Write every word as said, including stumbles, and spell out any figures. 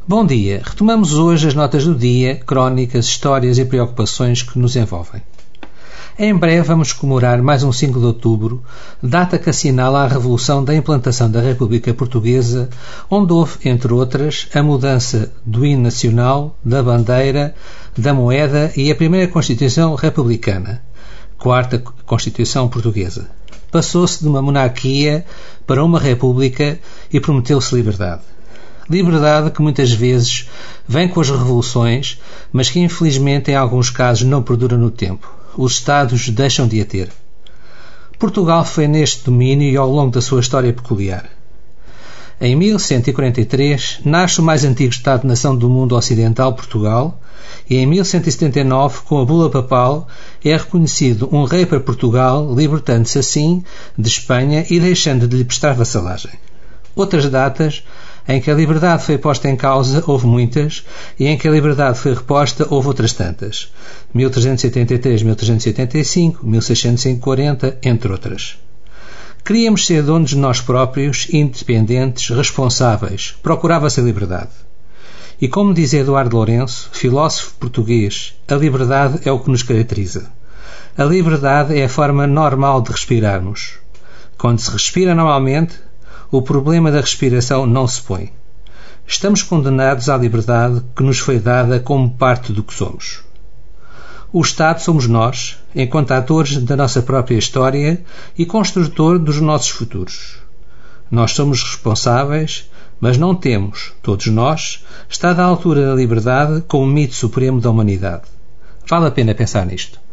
Bom dia. Retomamos hoje as notas do dia, crónicas, histórias e preocupações que nos envolvem. Em breve vamos comemorar mais um cinco de outubro, data que assinala a revolução da implantação da República Portuguesa, onde houve, entre outras, a mudança do hino nacional, da bandeira, da moeda e a primeira Constituição Republicana, quarta Constituição Portuguesa. Passou-se de uma monarquia para uma república e prometeu-se liberdade. Liberdade que muitas vezes vem com as revoluções, mas que infelizmente em alguns casos não perdura no tempo. Os Estados deixam de a ter. Portugal foi neste domínio e ao longo da sua história peculiar. Em mil cento e quarenta e três nasce o mais antigo Estado-nação do mundo ocidental, Portugal, e em mil cento e setenta e nove, com a bula papal, é reconhecido um rei para Portugal, libertando-se assim de Espanha e deixando de lhe prestar vassalagem. Outras datas em que a liberdade foi posta em causa houve muitas, e em que a liberdade foi reposta houve outras tantas. mil trezentos e oitenta e três, mil trezentos e oitenta e cinco, mil seiscentos e quarenta, entre outras. Queríamos ser donos de nós próprios, independentes, responsáveis. Procurava-se a liberdade. E como diz Eduardo Lourenço, filósofo português, a liberdade é o que nos caracteriza. A liberdade é a forma normal de respirarmos. Quando se respira normalmente, o problema da respiração não se põe. Estamos condenados à liberdade que nos foi dada como parte do que somos. O Estado somos nós, enquanto atores da nossa própria história e construtor dos nossos futuros. Nós somos responsáveis, mas não temos, todos nós, estado à altura da liberdade como mito supremo da humanidade. Vale a pena pensar nisto.